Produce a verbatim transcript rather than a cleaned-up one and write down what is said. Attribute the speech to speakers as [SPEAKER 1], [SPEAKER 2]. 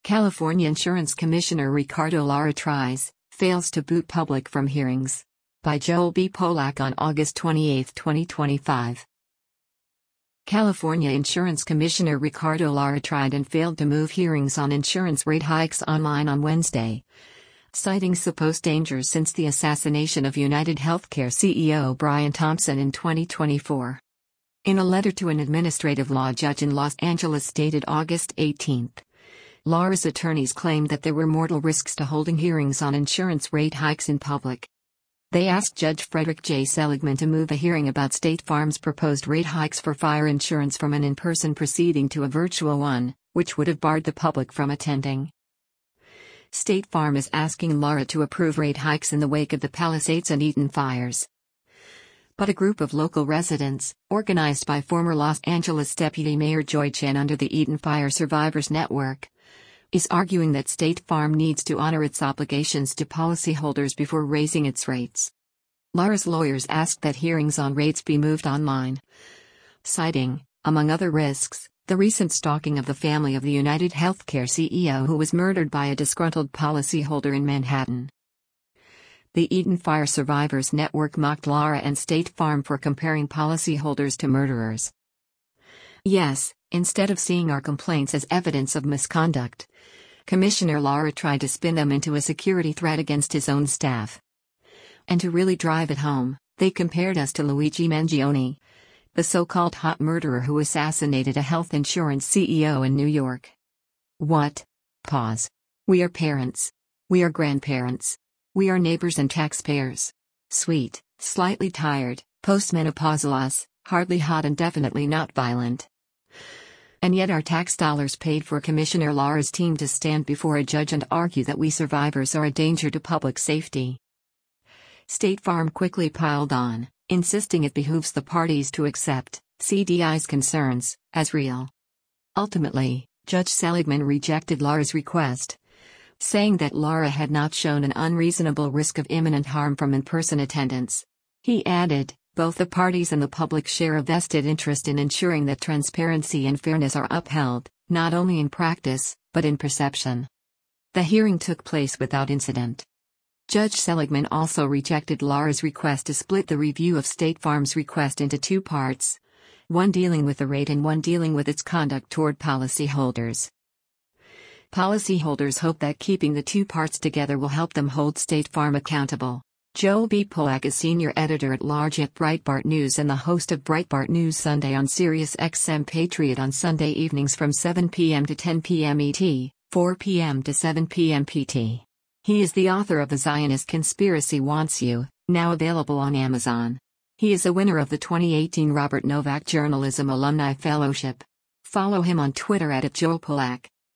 [SPEAKER 1] California Insurance Commissioner Ricardo Lara tries, fails to boot public from hearings. By Joel B. Polak on August twenty-eighth, twenty twenty-five. California Insurance Commissioner Ricardo Lara tried and failed to move hearings on insurance rate hikes online on Wednesday, citing supposed dangers since the assassination of United Healthcare C E O Brian Thompson in twenty twenty-four. In a letter to an administrative law judge in Los Angeles dated August eighteenth, Lara's attorneys claimed that there were mortal risks to holding hearings on insurance rate hikes in public. They asked Judge Frederick J. Seligman to move a hearing about State Farm's proposed rate hikes for fire insurance from an in-person proceeding to a virtual one, which would have barred the public from attending. State Farm is asking Lara to approve rate hikes in the wake of the Palisades and Eaton fires. But a group of local residents, organized by former Los Angeles Deputy Mayor Joy Chen under the Eaton Fire Survivors Network, is arguing that State Farm needs to honor its obligations to policyholders before raising its rates. Lara's lawyers asked that hearings on rates be moved online, citing, among other risks, the recent stalking of the family of the United Healthcare C E O who was murdered by a disgruntled policyholder in Manhattan. The Eaton Fire Survivors Network mocked Lara and State Farm for comparing policyholders to murderers. Yes, instead of seeing our complaints as evidence of misconduct, Commissioner Lara tried to spin them into a security threat against his own staff. And to really drive it home, they compared us to Luigi Mangione, the so-called hot murderer who assassinated a health insurance C E O in New York. What? Pause. We are parents. We are grandparents. We are neighbors and taxpayers. Sweet, slightly tired, postmenopausal us, hardly hot and definitely not violent. And yet our tax dollars paid for Commissioner Lara's team to stand before a judge and argue that we survivors are a danger to public safety. State Farm quickly piled on, insisting it behooves the parties to accept C D I's concerns as real. Ultimately, Judge Seligman rejected Lara's request, saying that Lara had not shown an unreasonable risk of imminent harm from in-person attendance. He added, both the parties and the public share a vested interest in ensuring that transparency and fairness are upheld, not only in practice, but in perception. The hearing took place without incident. Judge Seligman also rejected Lara's request to split the review of State Farm's request into two parts, one dealing with the rate and one dealing with its conduct toward policyholders. Policyholders hope that keeping the two parts together will help them hold State Farm accountable. Joel B. Polak is senior editor-at-large at Breitbart News and the host of Breitbart News Sunday on Sirius X M Patriot on Sunday evenings from seven p m to ten p m E T, four p m to seven p m P T. He is the author of The Zionist Conspiracy Wants You, now available on Amazon. He is a winner of the twenty eighteen Robert Novak Journalism Alumni Fellowship. Follow him on Twitter at Joel Polak.